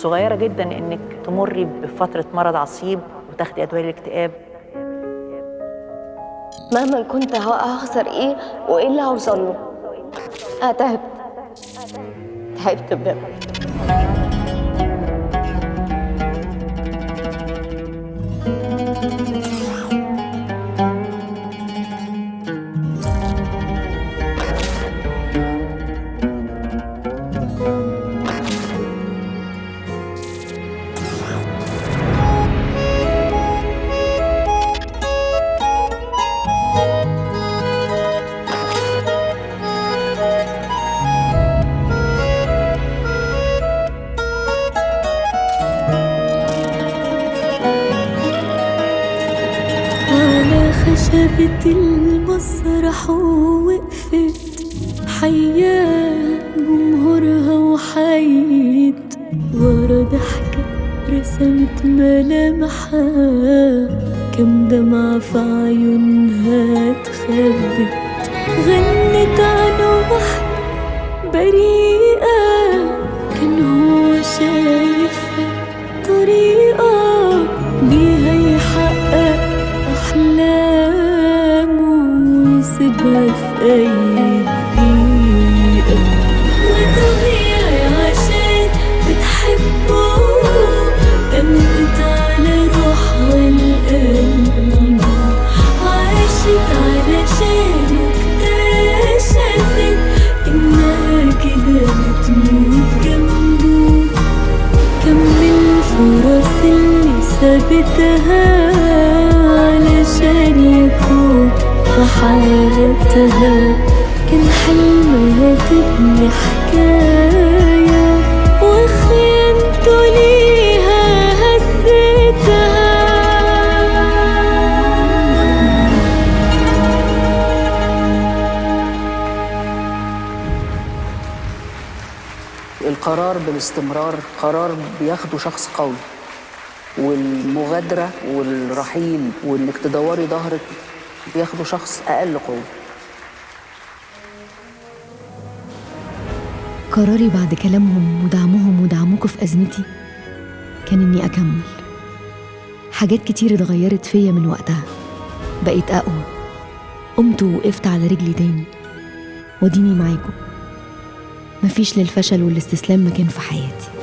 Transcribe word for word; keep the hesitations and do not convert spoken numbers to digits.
صغيرة جدا إنك تمري بفترة مرض عصيب وتاخدي أدوية الاكتئاب. مهما كنت هخسر إيه وإيه اللي هوصل له. أنا تعبت تعبت بجد. خشبة المسرح ووقفت حياة جمهورها وحيت ورا ضحكة رسمت ملامحها، كم دمعة في عيونها اتخبت، غنت عن واحدة بريئة كان هو شايفها طريقة بيها يحقق أحلامه ويسيبها في أي دقيقة. وطبيعي عشان بتحبه دمت على روحها القلب، عاشت علشانه اكتشفت إنها كده بتموت جنبه. كم من الفرص اللي سابتها علشان يكون في حياتها، كان حلمها تبني حكاية وخيانته ليها هدتها. القرار بالاستمرار قرار بياخده شخص قوي، والمغادرة والرحيل وإنك تدوري ظهرك بياخدوا شخص أقل قوة. قراري بعد كلامهم ودعمهم ودعمكم في أزمتي كان إني أكمل. حاجات كتير اتغيرت فيا من وقتها، بقيت أقوى، قمت ووقفت على رجلي تاني، وديني معاكم. مفيش للفشل والاستسلام مكان في حياتي.